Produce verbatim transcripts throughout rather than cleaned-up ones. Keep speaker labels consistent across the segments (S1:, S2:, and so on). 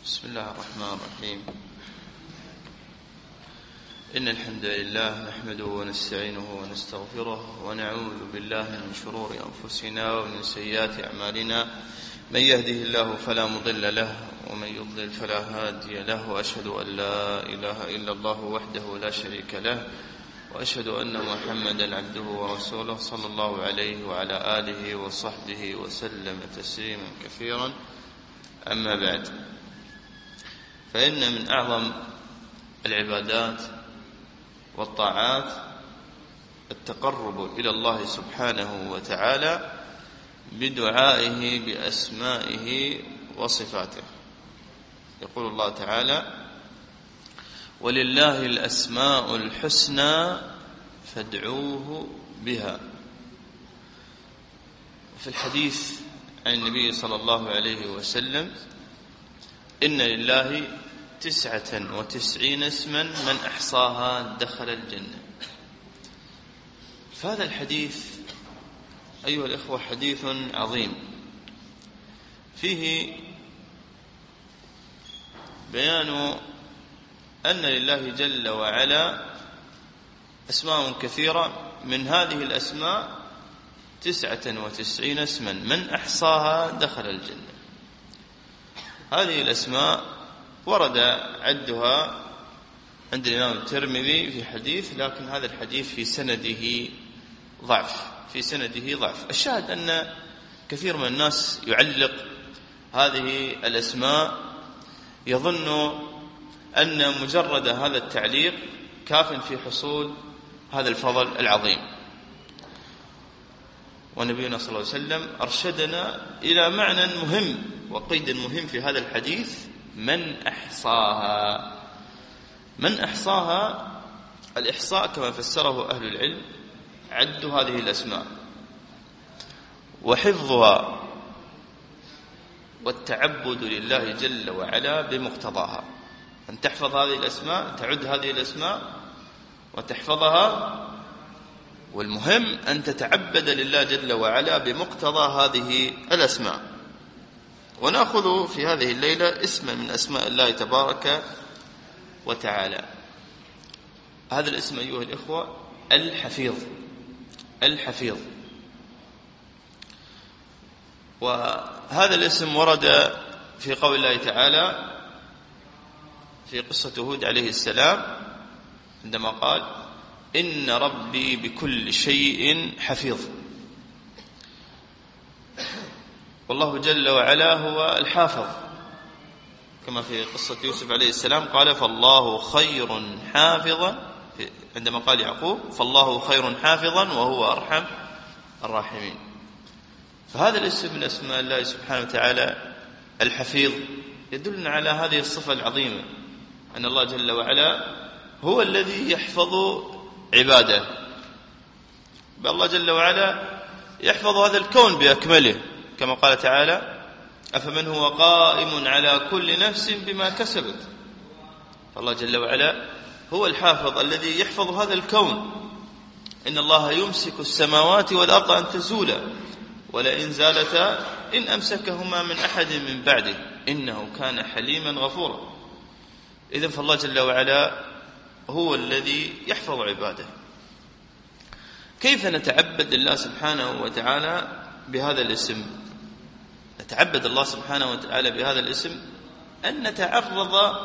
S1: بسم الله الرحمن الرحيم. إن الحمد لله نحمده ونستعينه ونستغفره ونعوذ بالله من شرور أنفسنا ومن سيئات أعمالنا. من يهده الله فلا مضل له ومن يضلل فلا هادي له، وأشهد أن لا إله إلا الله وحده لا شريك له، وأشهد أن محمدا عبده ورسوله صلى الله عليه وعلى آله وصحبه وسلم تسليما كثيرا. أما بعد، فإن من أعظم العبادات والطاعات التقرب إلى الله سبحانه وتعالى بدعائه بأسمائه وصفاته. يقول الله تعالى: ولله الأسماء الحسنى فادعوه بها. في الحديث عن النبي صلى الله عليه وسلم: إن لله تسعة وتسعين اسما من أحصاها دخل الجنة. فهذا الحديث أيها الإخوة حديث عظيم، فيه بيان أن لله جل وعلا أسماء كثيرة، من هذه الأسماء تسعة وتسعين اسما من أحصاها دخل الجنة. هذه الأسماء ورد عدها عند الإمام الترمذي في حديث، لكن هذا الحديث في سنده ضعف في سنده ضعف. الشاهد أن كثير من الناس يعلق هذه الأسماء، يظن أن مجرد هذا التعليق كاف في حصول هذا الفضل العظيم. ونبينا صلى الله عليه وسلم أرشدنا إلى معنى مهم وقيد مهم في هذا الحديث: من أحصاها. من أحصاها، الإحصاء كما فسره أهل العلم عد هذه الأسماء وحفظها والتعبد لله جل وعلا بمقتضاها. أن تحفظ هذه الأسماء، تعد هذه الأسماء وتحفظها، والمهم أن تتعبد لله جل وعلا بمقتضى هذه الأسماء. ونأخذ في هذه الليلة اسما من أسماء الله تبارك وتعالى. هذا الاسم أيها الإخوة الحفيظ. الحفيظ وهذا الاسم ورد في قول الله تعالى في قصة هود عليه السلام عندما قال: إن ربي بكل شيء حفيظ. والله جل وعلا هو الحافظ، كما في قصة يوسف عليه السلام قال: فالله خير حافظا، عندما قال يعقوب: فالله خير حافظا وهو أرحم الراحمين. فهذا الاسم من أسماء الله سبحانه وتعالى الحفيظ يدلنا على هذه الصفة العظيمة، أن الله جل وعلا هو الذي يحفظ عباده. بل الله جل وعلا يحفظ هذا الكون بأكمله، كما قال تعالى: أفمن هو قائم على كل نفس بما كسبت. فالله جل وعلا هو الحافظ الذي يحفظ هذا الكون. إن الله يمسك السماوات والأرض أن تزولا ولئن زالتا إن أمسكهما من أحد من بعده إنه كان حليما غفورا. إذن فالله جل وعلا هو الذي يحفظ عباده. كيف نتعبد الله سبحانه وتعالى بهذا الاسم؟ نتعبد الله سبحانه وتعالى بهذا الاسم أن نتعرض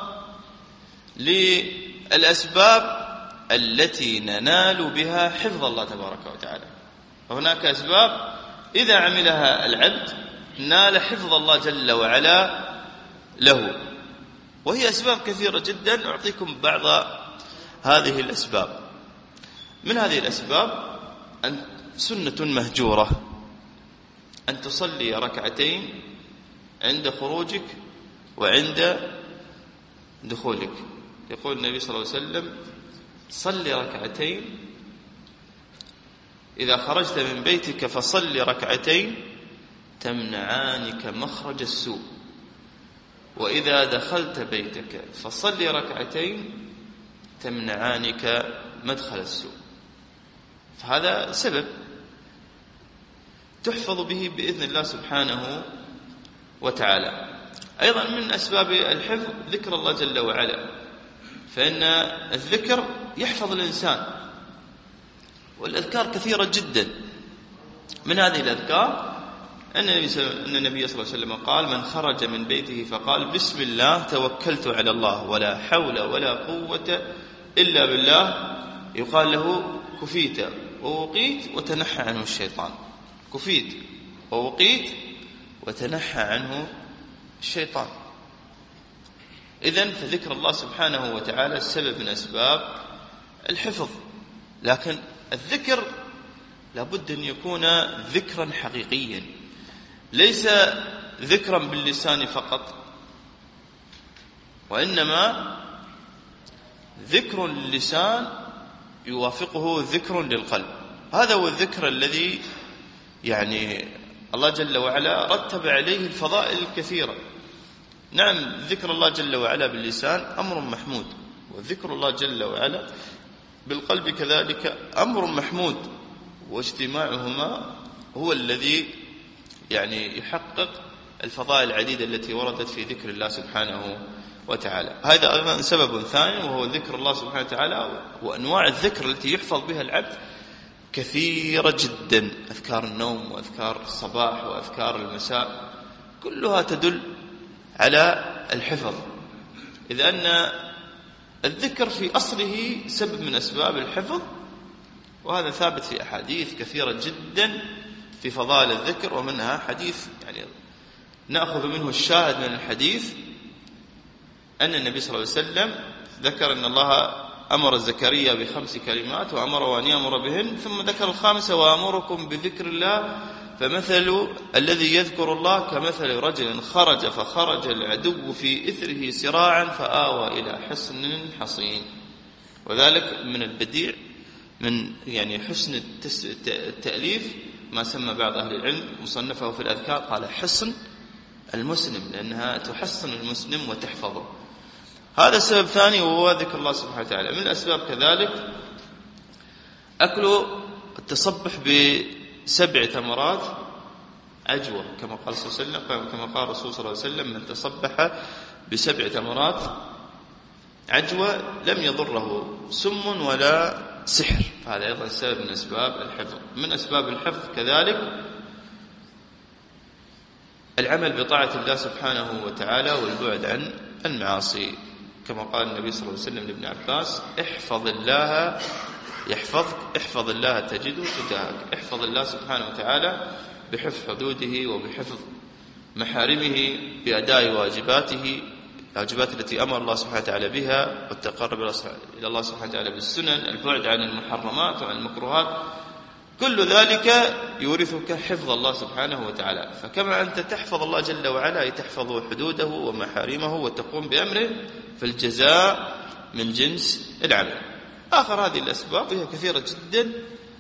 S1: للأسباب التي ننال بها حفظ الله تبارك وتعالى. فهناك أسباب إذا عملها العبد نال حفظ الله جل وعلا له، وهي أسباب كثيرة جدا. أعطيكم بعض هذه الأسباب. من هذه الأسباب أن سنة مهجورة أن تصلي ركعتين عند خروجك وعند دخولك. يقول النبي صلى الله عليه وسلم: صلي ركعتين إذا خرجت من بيتك، فصلي ركعتين تمنعانك مخرج السوء، وإذا دخلت بيتك فصلي ركعتين تمنعانك مدخل السوء. فهذا سبب تحفظ به بإذن الله سبحانه وتعالى. أيضا من أسباب الحفظ ذكر الله جل وعلا، فإن الذكر يحفظ الإنسان، والأذكار كثيرة جدا. من هذه الأذكار أن النبي صلى الله عليه وسلم قال: من خرج من بيته فقال بسم الله توكلت على الله ولا حول ولا قوة إلا بالله، يقال له كفيت ووقيت وتنحى عنه الشيطان. كفيت ووقيت وتنحى عنه الشيطان. إذن فذكر الله سبحانه وتعالى سبب من أسباب الحفظ. لكن الذكر لابد أن يكون ذكرا حقيقيا، ليس ذكرا باللسان فقط، وإنما ذكر اللسان يوافقه ذكر للقلب. هذا هو الذكر الذي يعني الله جل وعلا رتب عليه الفضائل الكثيرة. نعم، ذكر الله جل وعلا باللسان أمر محمود، وذكر الله جل وعلا بالقلب كذلك أمر محمود، واجتماعهما هو الذي يعني يحقق الفضائل العديدة التي وردت في ذكر الله سبحانه وتعالى. هذا أيضا سبب ثاني، وهو ذكر الله سبحانه وتعالى. وأنواع الذكر التي يحفظ بها العبد كثيرة جدا، أذكار النوم وأذكار الصباح وأذكار المساء، كلها تدل على الحفظ، إذ أن الذكر في أصله سبب من أسباب الحفظ. وهذا ثابت في أحاديث كثيرة جدا في فضائل الذكر، ومنها حديث يعني نأخذ منه الشاهد من الحديث، أن النبي صلى الله عليه وسلم ذكر أن الله أمر زكريا بخمس كلمات وأمره أن يأمر بهن، ثم ذكر الخامسة: وأمركم بذكر الله فمثل الذي يذكر الله كمثل رجل خرج فخرج العدو في إثره سراعا فآوى إلى حصن حصين. وذلك من البديع من يعني حسن التأليف ما سمى بعض أهل العلم مصنفه في الأذكار قال حصن المسلم، لأنها تحصن المسلم وتحفظه. هذا سبب ثاني، وهو ذكر الله سبحانه وتعالى. من الأسباب كذلك أكل التصبح بسبع تمرات عجوة، كما قال صلى الله عليه وسلم كما قال الرسول صلى الله عليه وسلم: من تصبح بسبع تمرات عجوة لم يضره سم ولا سحر. هذا أيضا سبب من أسباب الحفظ. من أسباب الحفظ كذلك العمل بطاعة الله سبحانه وتعالى والبعد عن المعاصي، كما قال النبي صلى الله عليه وسلم لابن عباس: احفظ الله يحفظك، احفظ الله تجده تجاهك. احفظ الله سبحانه وتعالى بحفظ حدوده وبحفظ محارمه، بأداء واجباته، الواجبات التي أمر الله سبحانه وتعالى بها، والتقرب إلى الله سبحانه وتعالى بالسنن، البعد عن المحرمات وعن المكروهات. كل ذلك يورثك حفظ الله سبحانه وتعالى. فكما أنت تحفظ الله جل وعلا تحفظ حدوده ومحارمه وتقوم بأمره، فالجزاء من جنس العمل. آخر هذه الأسباب وهي كثيرة جدا: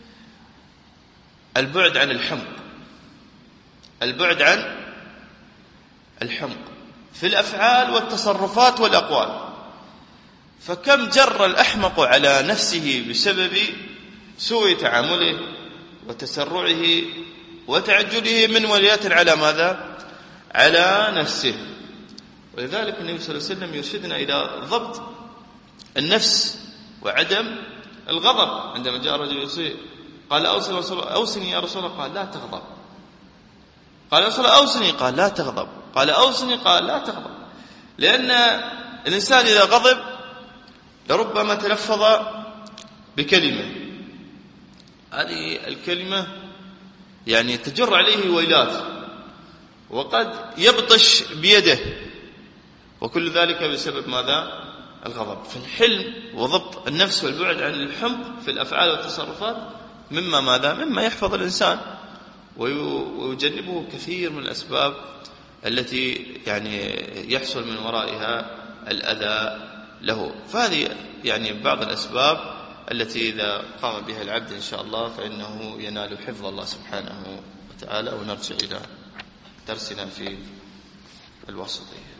S1: البعد عن الحمق. البعد عن الحمق في الأفعال والتصرفات والأقوال. فكم جر الأحمق على نفسه بسبب سوء تعامله وتسرعه وتعجله من ولاية على ماذا؟ على نفسه. ولذلك النبي صلى الله عليه وسلم يرشدنا إلى ضبط النفس وعدم الغضب. عندما جاء رجل يصيح قال: أوصني يا رسول الله، قال: لا تغضب. قال: يا رسول الله أوصني، قال: لا تغضب. قال: أوصني، قال: لا تغضب. لأن الإنسان إذا غضب لربما تلفظ بكلمة، هذه الكلمة يعني تجر عليه ويلات، وقد يبطش بيده، وكل ذلك بسبب ماذا؟ الغضب. فالحلم وضبط النفس والبعد عن الحمق في الأفعال والتصرفات مما ماذا؟ مما يحفظ الإنسان ويجنبه كثير من الأسباب التي يعني يحصل من ورائها الأذى له. فهذه يعني بعض الأسباب التي إذا قام بها العبد إن شاء الله فإنه ينال حفظ الله سبحانه وتعالى. ونرجع إلى درسنا في الواسطية.